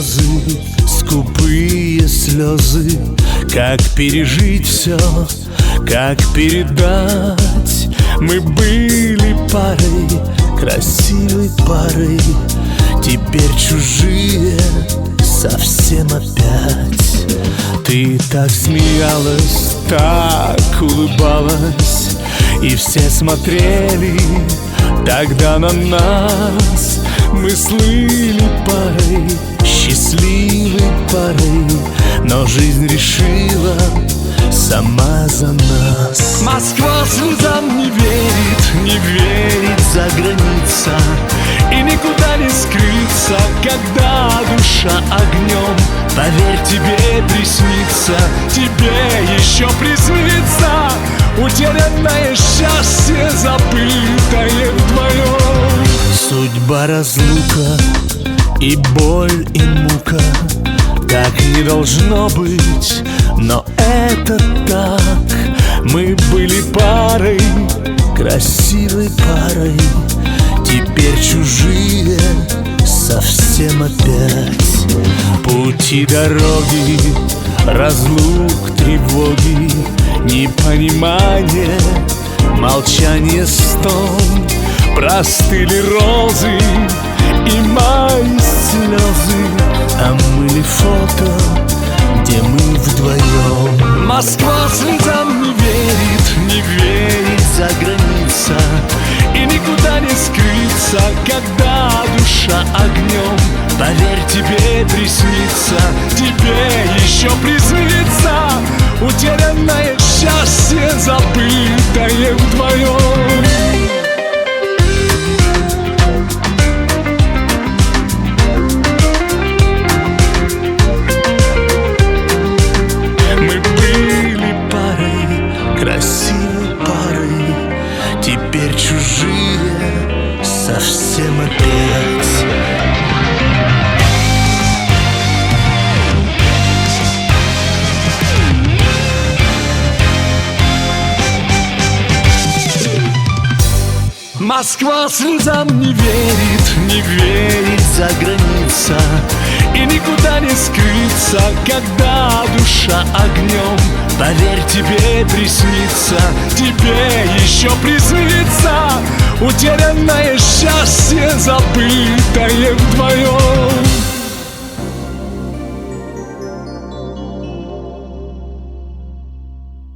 грезы, скупые слезы. Как пережить все, как передать? Мы были парой, красивой парой. Теперь чужие совсем опять. Ты так смеялась, так улыбалась, и все смотрели тогда на нас. Мы слыли парой, счастливой парой, но жизнь решила сама за нас. Москва слезам не верит за граница, и никуда не скрыться, когда душа огнем. Поверь, тебе приснится, тебе еще приснится утерянное счастье, забытое вдвоем. Судьба, разлука и боль, и мука. Так не должно быть, но это так. Мы были парой, красивой парой. Теперь чужие совсем опять. Пути, дороги, разлук, тревоги, непонимание, молчание, стон. Простыли розы и мои слезы, а мы ли фото, где мы вдвоем. Москва слезам не верит за граница, и никуда не скрыться, когда душа огнем. Поверь, тебе приснится, тебе еще приснится утерянное счастье, забытое вдвоем. Красивой парой, теперь чужие совсем опять. Москва слезам не верит за граница, и никуда не скрыться, когда душа огнем. Поверь, тебе приснится, тебе еще приснится утерянное счастье, забытое вдвоем.